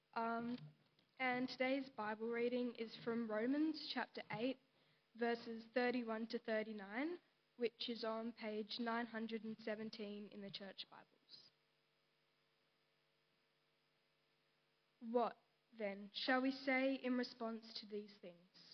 Um, and today's Bible reading is from Romans chapter 8, verses 31 to 39, which is on page 917 in the Church Bibles. What, then, shall we say in response to these things?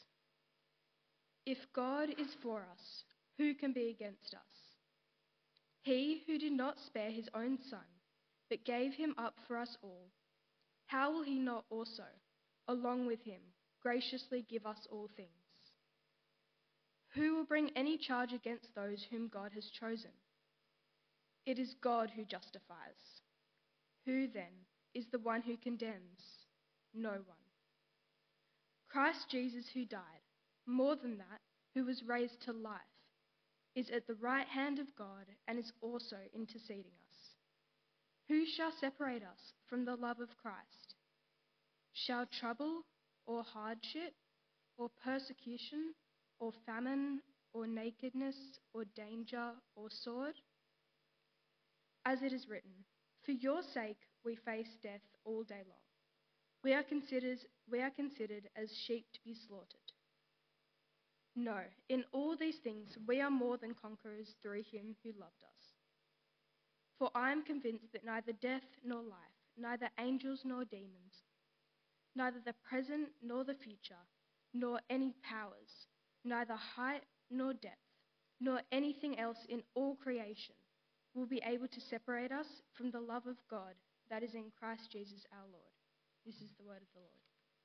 If God is for us, who can be against us? He who did not spare his own Son, but gave him up for us all, how will he not also, along with him, graciously give us all things? Who will bring any charge against those whom God has chosen? It is God who justifies. Who then is the one who condemns? No one. Christ Jesus, who died, more than that, who was raised to life, is at the right hand of God and is also interceding us. Who shall separate us from the love of Christ? Shall trouble or hardship or persecution or famine or nakedness or danger or sword? As it is written, for your sake we face death all day long. We are considered as sheep to be slaughtered. No, in all these things we are more than conquerors through him who loved us. For I am convinced that neither death nor life, neither angels nor demons, neither the present nor the future, nor any powers, neither height nor depth, nor anything else in all creation will be able to separate us from the love of God that is in Christ Jesus our Lord. This is the word of the Lord.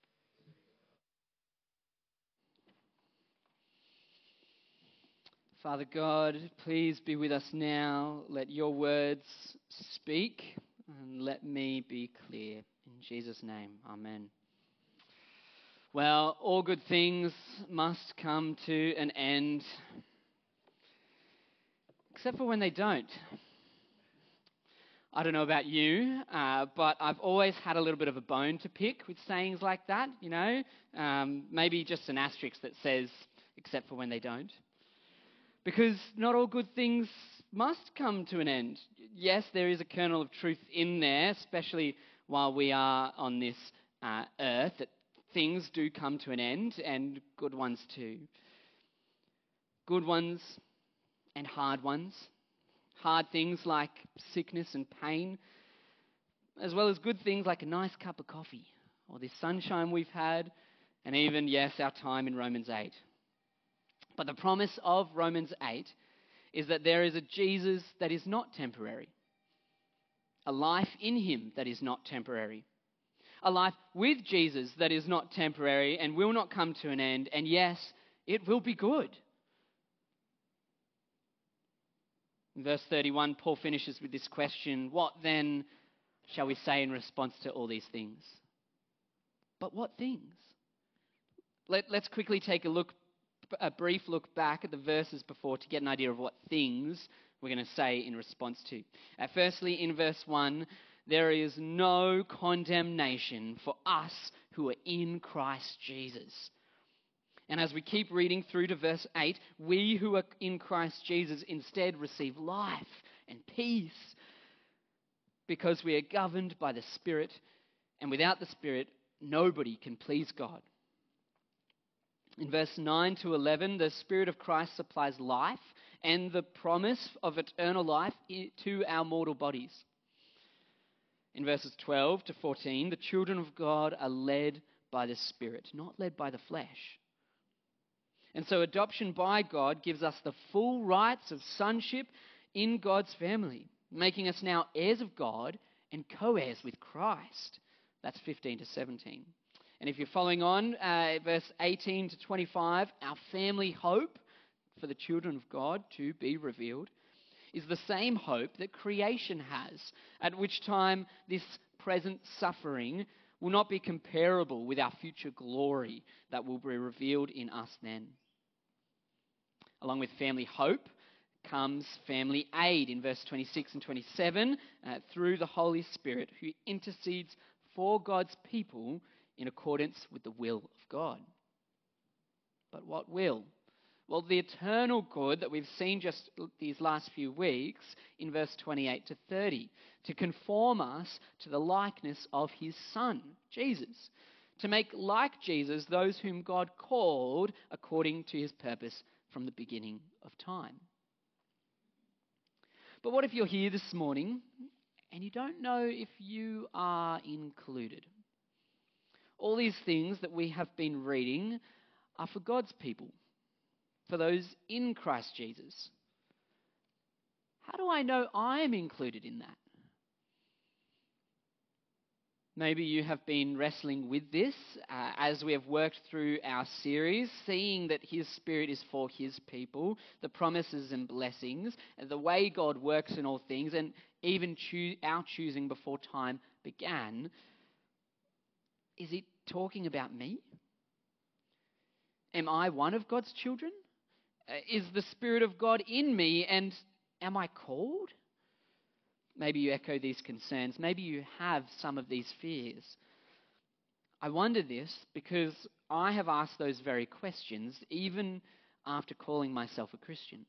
Father God, please be with us now. Let your words speak and let me be clear. In Jesus' name, amen. Well, all good things must come to an end, except for when they don't. I don't know about you, but I've always had a little bit of a bone to pick with sayings like that, you know. Maybe just an asterisk that says, except for when they don't. Because not all good things must come to an end. Yes, there is a kernel of truth in there, especially while we are on this earth, that things do come to an end, and good ones too. Good ones and hard ones. Hard things like sickness and pain, as well as good things like a nice cup of coffee, or this sunshine we've had, and even, yes, our time in Romans 8. But the promise of Romans 8 is that there is a Jesus that is not temporary, a life in him that is not temporary, a life with Jesus that is not temporary and will not come to an end, and yes, it will be good. In verse 31, Paul finishes with this question, what then shall we say in response to all these things? But what things? Let's quickly take a brief look back at the verses before to get an idea of what things we're going to say in response to. Firstly, in verse 1, there is no condemnation for us who are in Christ Jesus. And as we keep reading through to verse 8, we who are in Christ Jesus instead receive life and peace because we are governed by the Spirit, and without the Spirit, nobody can please God. In verse 9 to 11, the Spirit of Christ supplies life and the promise of eternal life to our mortal bodies. In verses 12 to 14, the children of God are led by the Spirit, not led by the flesh. And so adoption by God gives us the full rights of sonship in God's family, making us now heirs of God and co-heirs with Christ. That's 15 to 17. And if you're following on, verse 18 to 25, our family hope for the children of God to be revealed is the same hope that creation has, at which time this present suffering will not be comparable with our future glory that will be revealed in us then. Along with family hope comes family aid in verse 26 and 27 through the Holy Spirit who intercedes for God's people in accordance with the will of God. But what will? Well, the eternal good that we've seen just these last few weeks in verse 28 to 30, to conform us to the likeness of his Son, Jesus, to make like Jesus those whom God called according to his purpose from the beginning of time. But what if you're here this morning and you don't know if you are included? All these things that we have been reading are for God's people, for those in Christ Jesus. How do I know I am included in that? Maybe you have been wrestling with this as we have worked through our series, seeing that his Spirit is for his people, the promises and blessings, and the way God works in all things, and even our choosing before time began. Is it talking about me? Am I one of God's children? Is the Spirit of God in me, and am I called? Maybe you echo these concerns. Maybe you have some of these fears. I wonder this because I have asked those very questions even after calling myself a Christian.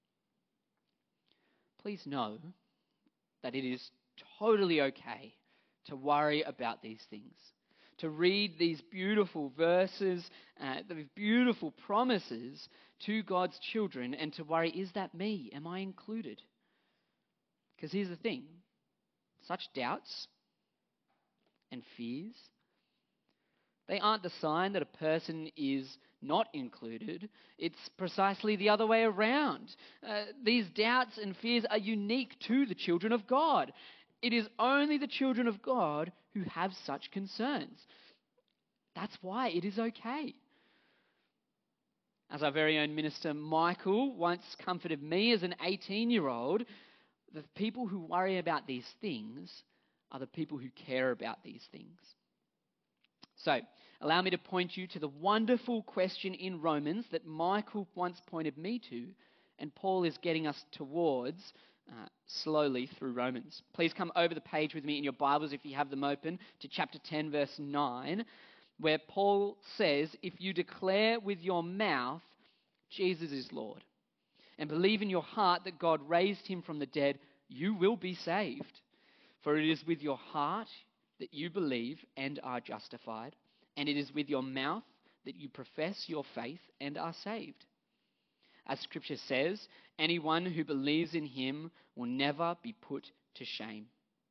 Please know that it is totally okay to worry about these things, to read these beautiful verses, these beautiful promises to God's children, and to worry, is that me? Am I included? Because here's the thing, such doubts and fears, they aren't the sign that a person is not included. It's precisely the other way around. These doubts and fears are unique to the children of God. It is only the children of God who have such concerns. That's why it is okay. As our very own minister Michael once comforted me as an 18-year-old, the people who worry about these things are the people who care about these things. So, allow me to point you to the wonderful question in Romans that Michael once pointed me to, and Paul is getting us towards slowly through Romans. Please come over the page with me in your Bibles, if you have them open, to chapter 10, verse 9, where Paul says, if you declare with your mouth Jesus is Lord, and believe in your heart that God raised him from the dead, you will be saved. For it is with your heart that you believe and are justified, and it is with your mouth that you profess your faith and are saved. As Scripture says, anyone who believes in him will never be put to shame.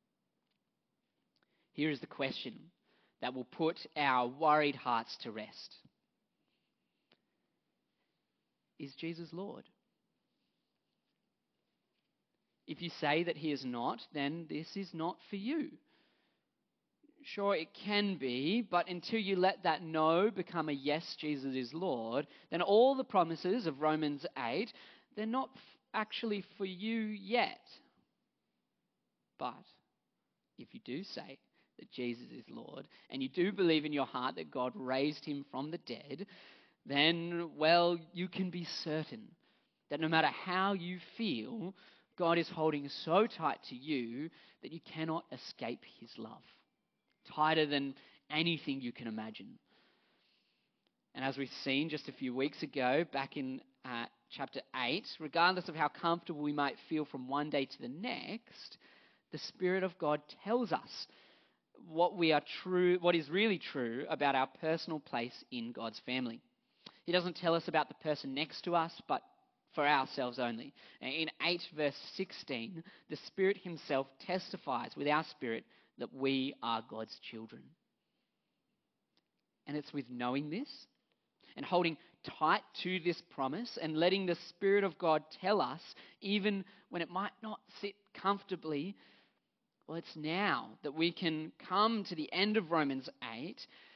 Here is the question that will put our worried hearts to rest. Is Jesus Lord? If you say that he is not, then this is not for you. Sure, it can be, but until you let that no become a yes, Jesus is Lord, then all the promises of Romans 8, they're not actually for you yet. But if you do say that Jesus is Lord, and you do believe in your heart that God raised him from the dead, then, well, you can be certain that no matter how you feel, God is holding so tight to you that you cannot escape his love, tighter than anything you can imagine. And as we've seen just a few weeks ago, back in chapter 8, regardless of how comfortable we might feel from one day to the next, the Spirit of God tells us what is really true about our personal place in God's family. He doesn't tell us about the person next to us, but for ourselves only. In 8 verse 16, the Spirit himself testifies with our spirit that we are God's children. And it's with knowing this and holding tight to this promise and letting the Spirit of God tell us, even when it might not sit comfortably, well, it's now that we can come to the end of Romans 8.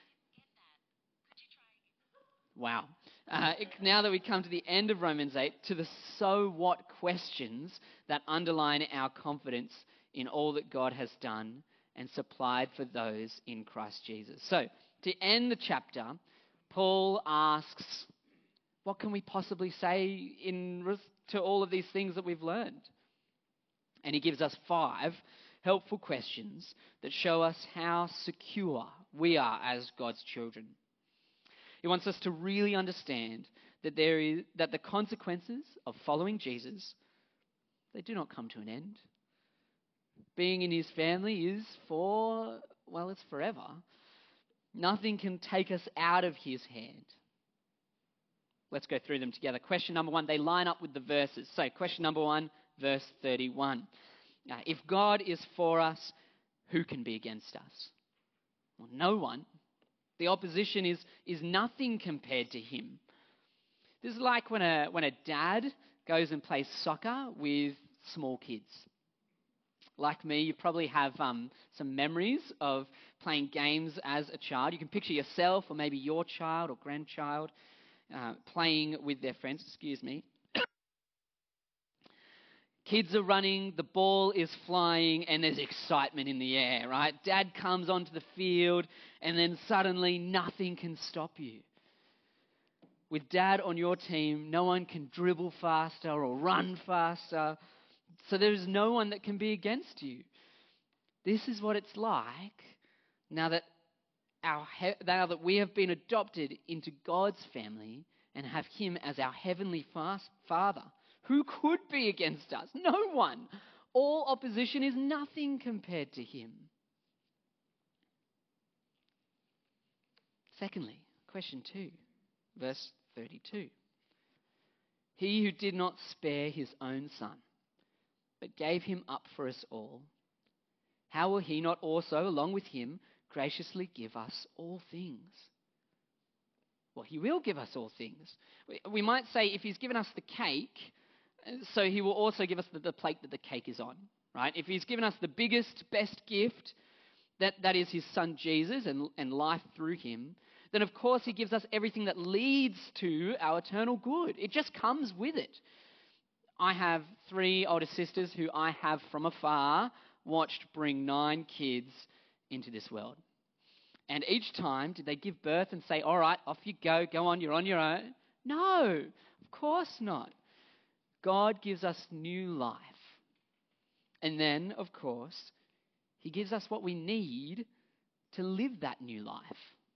Wow. Now that we come to the end of Romans 8, to the so what questions that underline our confidence in all that God has done and supplied for those in Christ Jesus. So, to end the chapter, Paul asks, what can we possibly say to all of these things that we've learned? And he gives us 5 helpful questions that show us how secure we are as God's children. He wants us to really understand that the consequences of following Jesus, they do not come to an end. Being in his family is it's forever. Nothing can take us out of his hand. Let's go through them together. Question number 1, they line up with the verses. So question number 1, verse 31. If God is for us, who can be against us? Well, no one. The opposition is nothing compared to him. This is like when a dad goes and plays soccer with small kids. Like me, you probably have some memories of playing games as a child. You can picture yourself or maybe your child or grandchild playing with their friends. Kids are running, the ball is flying, and there's excitement in the air, right? Dad comes onto the field, and then suddenly nothing can stop you. With Dad on your team, no one can dribble faster or run faster, so there is no one that can be against you. This is what it's like now that we have been adopted into God's family and have him as our heavenly Father. Who could be against us? No one. All opposition is nothing compared to him. Secondly, question 2, verse 32. He who did not spare his own son, but gave him up for us all, how will he not also, along with him, graciously give us all things? Well, he will give us all things. We might say if he's given us the cake, so he will also give us the plate that the cake is on, right? If he's given us the biggest, best gift, that is his son Jesus and life through him, then of course he gives us everything that leads to our eternal good. It just comes with it. I have 3 older sisters who I have from afar watched bring 9 kids into this world. And each time, did they give birth and say, all right, off you go on, you're on your own? No, of course not. God gives us new life. And then, of course, he gives us what we need to live that new life.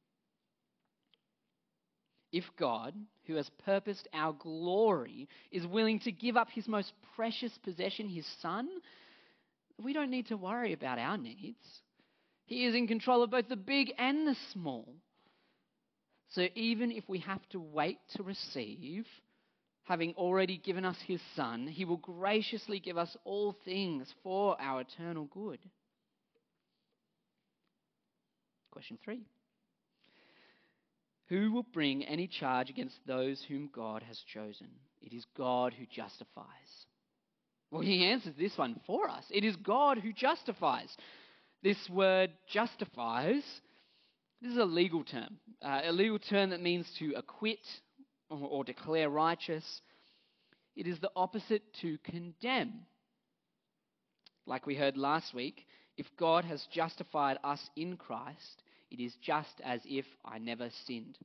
If God, who has purposed our glory, is willing to give up his most precious possession, his son, we don't need to worry about our needs. He is in control of both the big and the small. So even if we have to wait to receive, having already given us his son, he will graciously give us all things for our eternal good. Question 3. Who will bring any charge against those whom God has chosen? It is God who justifies. Well, he answers this one for us. It is God who justifies. This word justifies, this is a legal term that means to acquit or declare righteous. It is the opposite to condemn. Like we heard last week, if God has justified us in Christ, it is just as if I never sinned.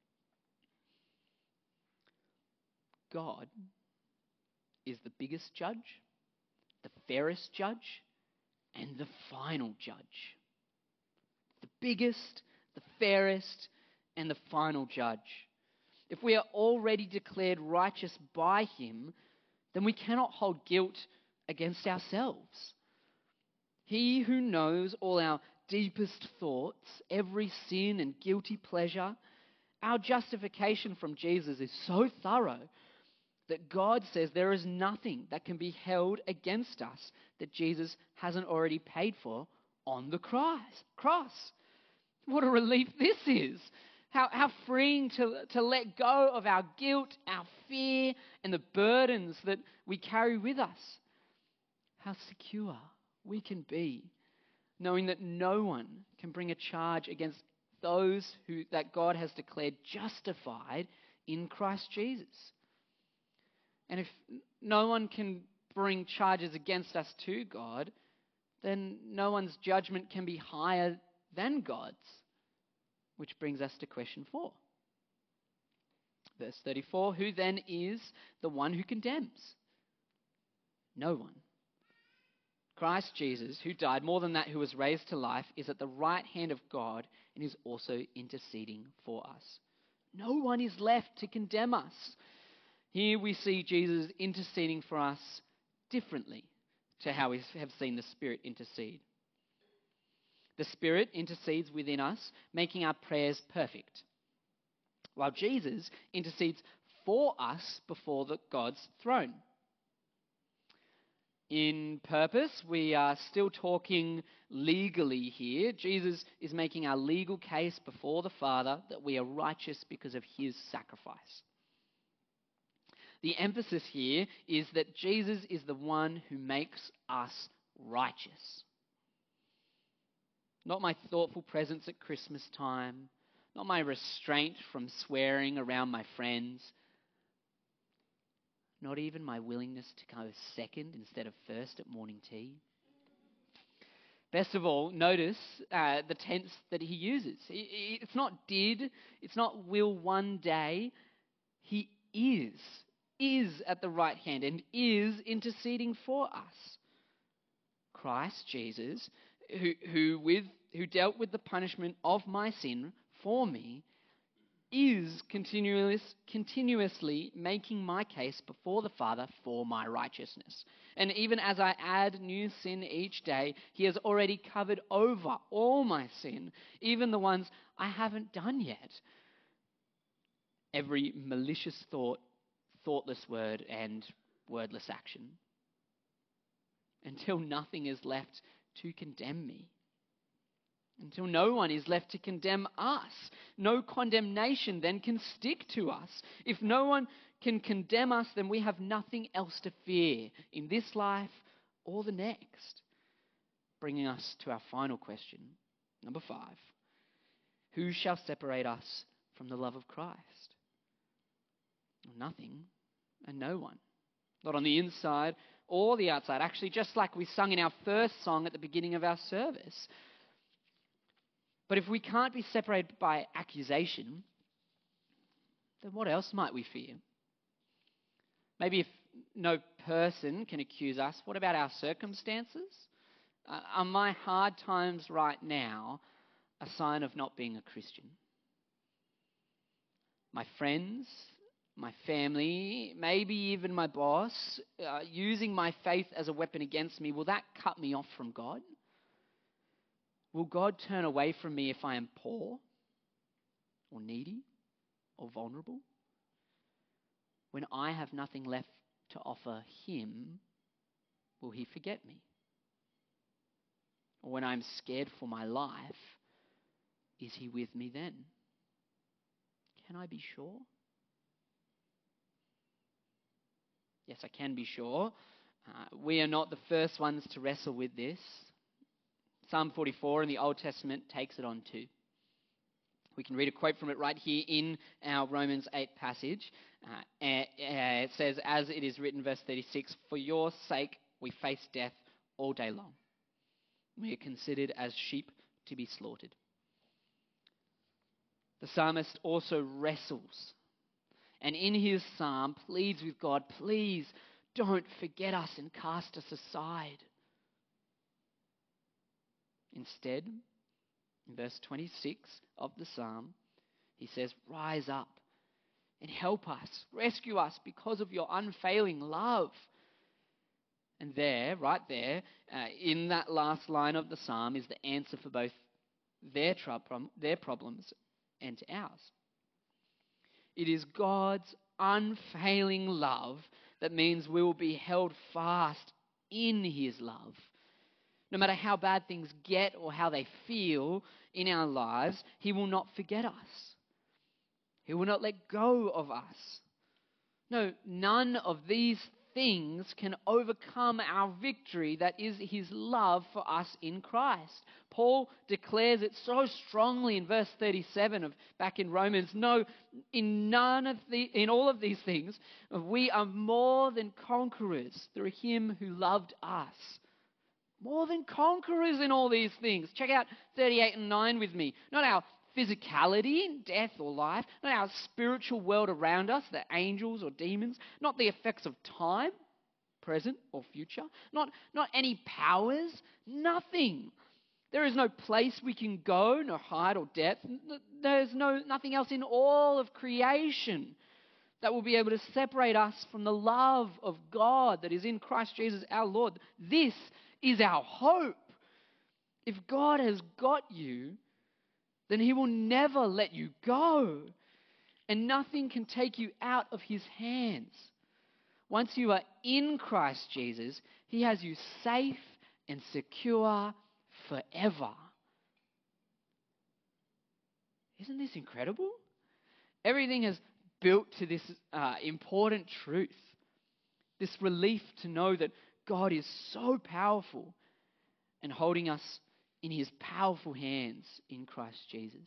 God is the biggest judge, the fairest judge, and the final judge. The biggest, the fairest, and the final judge. If we are already declared righteous by him, then we cannot hold guilt against ourselves. He who knows all our deepest thoughts, every sin and guilty pleasure, our justification from Jesus is so thorough that God says there is nothing that can be held against us that Jesus hasn't already paid for on the cross. What a relief this is. How freeing to let go of our guilt, our fear, and the burdens that we carry with us. How secure we can be, knowing that no one can bring a charge against those that God has declared justified in Christ Jesus. And if no one can bring charges against us to God, then no one's judgment can be higher than God's. Which brings us to question 4. Verse 34, who then is the one who condemns? No one. Christ Jesus, who died, more than that, who was raised to life, is at the right hand of God and is also interceding for us. No one is left to condemn us. Here we see Jesus interceding for us differently to how we have seen the Spirit intercede. The Spirit intercedes within us, making our prayers perfect, while Jesus intercedes for us before God's throne. In purpose, we are still talking legally here. Jesus is making our legal case before the Father that we are righteous because of his sacrifice. The emphasis here is that Jesus is the one who makes us righteous. Not my thoughtful presence at Christmas time, not my restraint from swearing around my friends, not even my willingness to go second instead of first at morning tea. Best of all, notice the tense that he uses. It's not did, it's not will one day. He is at the right hand and is interceding for us. Christ Jesus, who dealt with the punishment of my sin for me, is continuously making my case before the Father for my righteousness. And even as I add new sin each day, he has already covered over all my sin, even the ones I haven't done yet. Every malicious thought, thoughtless word, and wordless action. Until nothing is left to condemn me. Until no one is left to condemn us. No condemnation then can stick to us. If no one can condemn us, then we have nothing else to fear in this life or the next. Bringing us to our final question, number 5. Who shall separate us from the love of Christ? Nothing and no one. Not on the inside or the outside. Actually, just like we sung in our first song at the beginning of our service. But if we can't be separated by accusation, then what else might we fear? Maybe if no person can accuse us, what about our circumstances? Are my hard times right now a sign of not being a Christian? My friends, my family, maybe even my boss, using my faith as a weapon against me, will that cut me off from God? Will God turn away from me if I am poor or needy or vulnerable? When I have nothing left to offer him, will he forget me? Or when I'm scared for my life, is he with me then? Can I be sure? Yes, I can be sure. We are not the first ones to wrestle with this. Psalm 44 in the Old Testament takes it on too. We can read a quote from it right here in our Romans 8 passage. It says, as it is written, verse 36, for your sake we face death all day long. We are considered as sheep to be slaughtered. The psalmist also wrestles, and in his psalm pleads with God, please don't forget us and cast us aside. Instead, in verse 26 of the psalm, he says, rise up and help us, rescue us because of your unfailing love. And there, right there, in that last line of the psalm is the answer for both their problems and ours. It is God's unfailing love that means we will be held fast in his love. No matter how bad things get or how they feel in our lives, he will not forget us. He will not let go of us. No, none of these things can overcome our victory that is his love for us in Christ. Paul declares it so strongly in verse 37 of back in Romans. No, in all of these things, we are more than conquerors through him who loved us. More than conquerors in all these things. Check out 38 and 9 with me. Not our physicality, death or life. Not our spiritual world around us, the angels or demons. Not the effects of time, present or future. Not any powers. Nothing. There is no place we can go, no height or depth. There's nothing else in all of creation that will be able to separate us from the love of God that is in Christ Jesus our Lord. This is our hope. If God has got you, then he will never let you go. And nothing can take you out of his hands. Once you are in Christ Jesus, he has you safe and secure forever. Isn't this incredible? Everything is built to this important truth. This relief to know that God is so powerful and holding us in his powerful hands in Christ Jesus.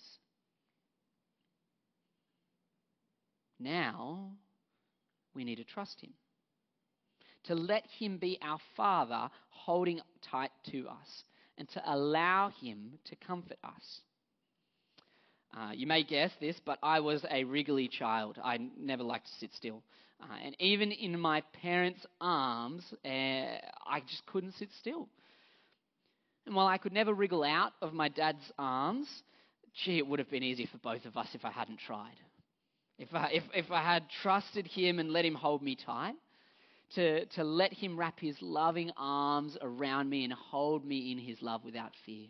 Now, we need to trust him. To let him be our Father, holding tight to us, and to allow him to comfort us. You may guess this, but I was a wriggly child. I never liked to sit still. And even in my parents' arms, I just couldn't sit still. And while I could never wriggle out of my dad's arms, it would have been easier for both of us if I hadn't tried. If I had trusted him and let him hold me tight, to let him wrap his loving arms around me and hold me in his love without fear.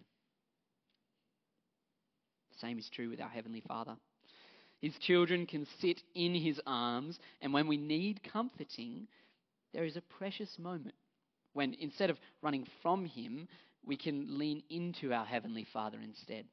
The same is true with our Heavenly Father. His children can sit in his arms, and when we need comforting, there is a precious moment when instead of running from him, we can lean into our Heavenly Father instead.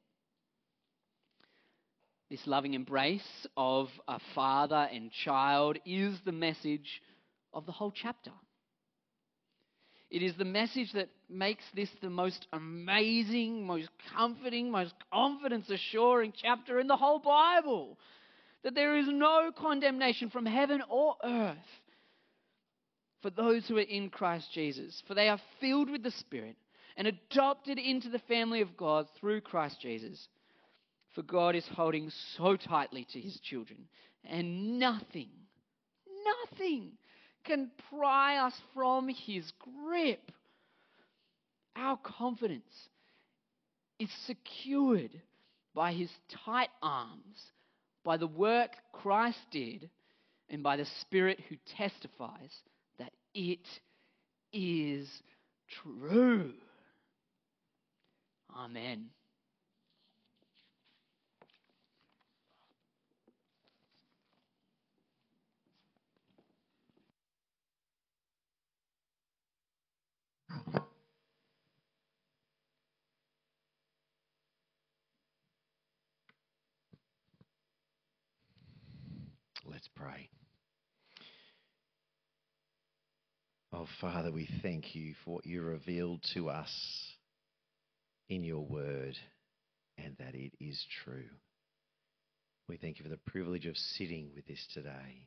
This loving embrace of a father and child is the message of the whole chapter. It is the message that makes this the most amazing, most comforting, most confidence-assuring chapter in the whole Bible. That there is no condemnation from heaven or earth for those who are in Christ Jesus. For they are filled with the Spirit and adopted into the family of God through Christ Jesus. For God is holding so tightly to his children, and nothing can pry us from his grip. Our confidence is secured by his tight arms, by the work Christ did, and by the Spirit who testifies that it is true. Amen. Let's pray. Oh, Father, we thank you for what you revealed to us in your word and that it is true. We thank you for the privilege of sitting with this today,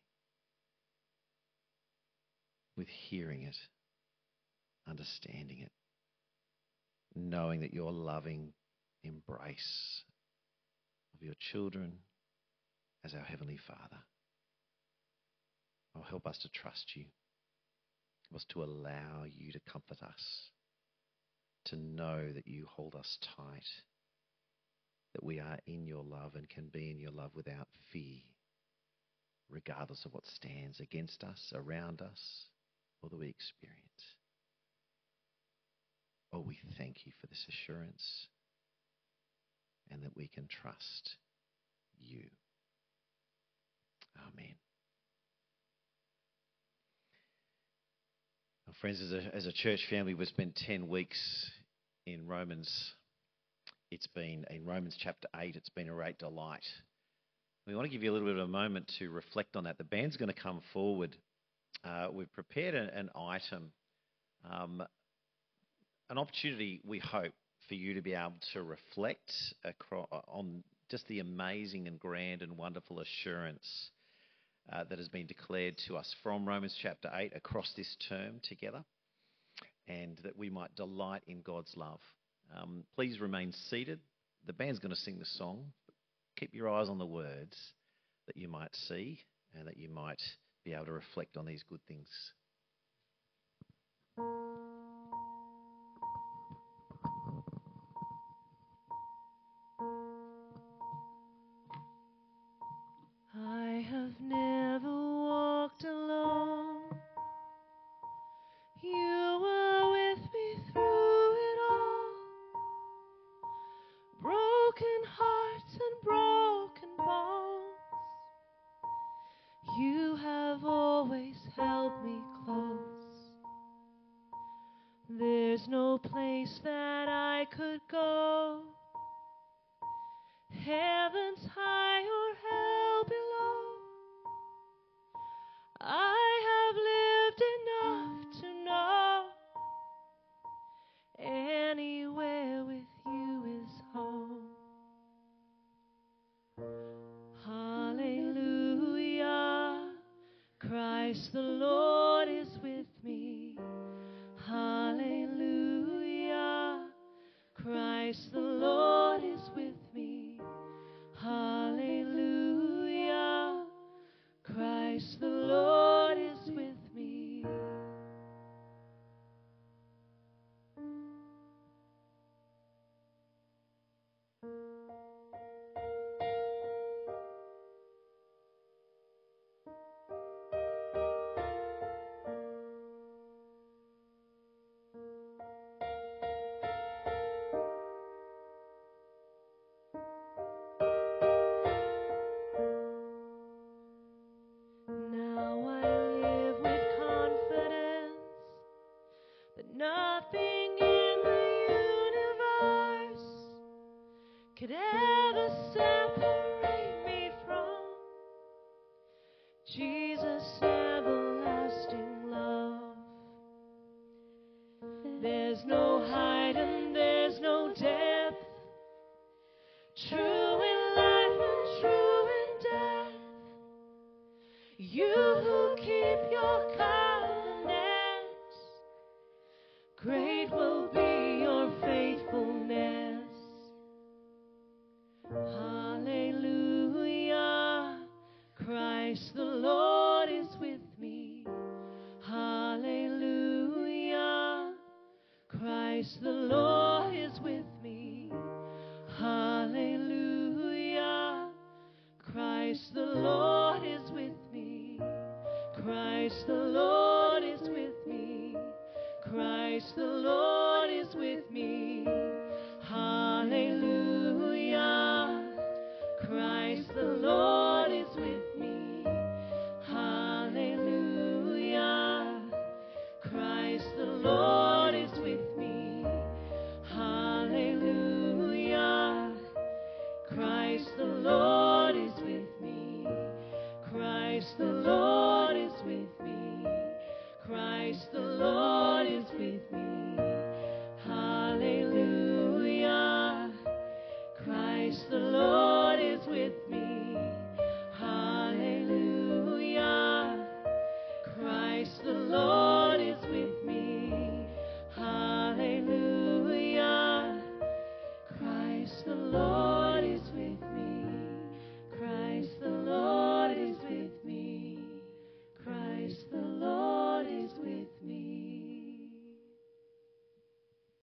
with hearing it, understanding it, knowing that your loving embrace of your children as our Heavenly Father. Oh, help us to trust you. Help us to allow you to comfort us, to know that you hold us tight, that we are in your love and can be in your love without fear, regardless of what stands against us, around us, or that we experience. Oh, we thank you for this assurance and that we can trust you. Amen. Well, friends, as a church family, we've spent 10 weeks in Romans. It's been in Romans chapter 8. It's been a great delight. We want to give you a little bit of a moment to reflect on that. The band's going to come forward. We've prepared an item, an opportunity, we hope, for you to be able to reflect on just the amazing and grand and wonderful assurance that has been declared to us from Romans chapter 8 across this term together, and that we might delight in God's love. Please remain seated. The band's going to sing the song. Keep your eyes on the words that you might see and that you might be able to reflect on these good things. place that I could go, heavens high or hell below. I have lived enough to know anywhere with you is home. Hallelujah, Christ the Lord is with me. Hallelujah, Christ the Lord is with me. Hallelujah, Christ the Lord is with me. Now I live with confidence that nothing in the universe could ever separate me from Jesus' everlasting love. There's no height and there's no depth, true in life and true in death. You who keep your covenant, great will be your faithfulness. Hallelujah, Christ the Lord is with me. Hallelujah, Christ the Lord is with me. Hallelujah, Christ the Lord is with me. Christ the Lord is with me. Christ the Lord is with